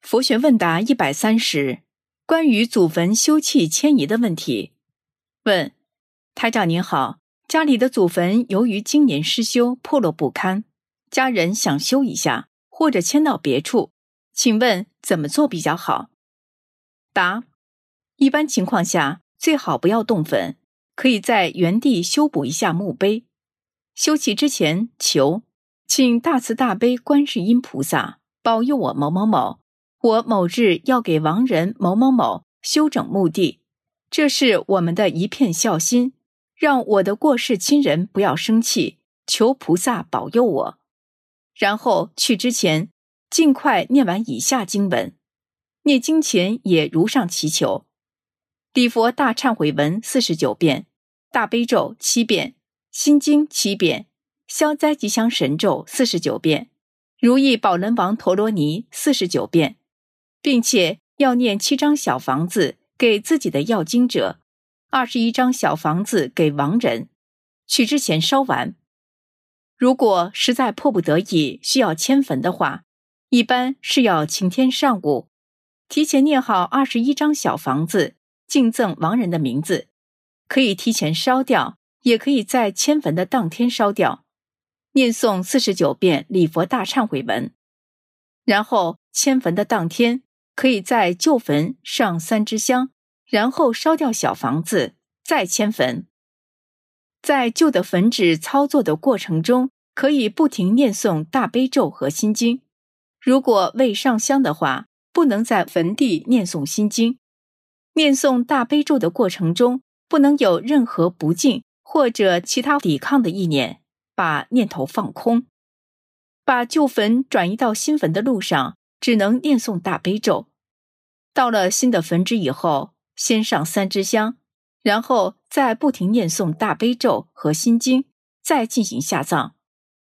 佛学问答130，关于祖坟修葺迁移的问题。问：台长您好，家里的祖坟由于今年失修破落不堪，家人想修一下或者迁到别处，请问怎么做比较好？答：一般情况下最好不要动坟，可以在原地修补一下墓碑。修葺之前求，请大慈大悲观世音菩萨保佑我某某某，我某日要给亡人某某某修整墓地，这是我们的一片孝心，让我的过世亲人不要生气，求菩萨保佑我。然后去之前尽快念完以下经文，念经前也如上祈求：礼佛大忏悔文49遍，大悲咒7遍，心经7遍，消灾吉祥神咒49遍，如意宝轮王陀罗尼49遍，并且要念7张小房子给自己的要经者，21张小房子给亡人，去之前烧完。如果实在迫不得已需要迁坟的话，一般是要晴天上午提前念好21张小房子，敬赠亡人的名字，可以提前烧掉，也可以在迁坟的当天烧掉，念诵49遍礼佛大忏悔文。然后迁坟的当天可以在旧坟上3支香，然后烧掉小房子，再迁坟。在旧的坟址操作的过程中，可以不停念诵大悲咒和心经。如果未上香的话，不能在坟地念诵心经。念诵大悲咒的过程中，不能有任何不敬或者其他抵抗的意念，把念头放空。把旧坟转移到新坟的路上，只能念诵大悲咒。到了新的坟址以后，先上3支香，然后再不停念诵大悲咒和心经，再进行下葬。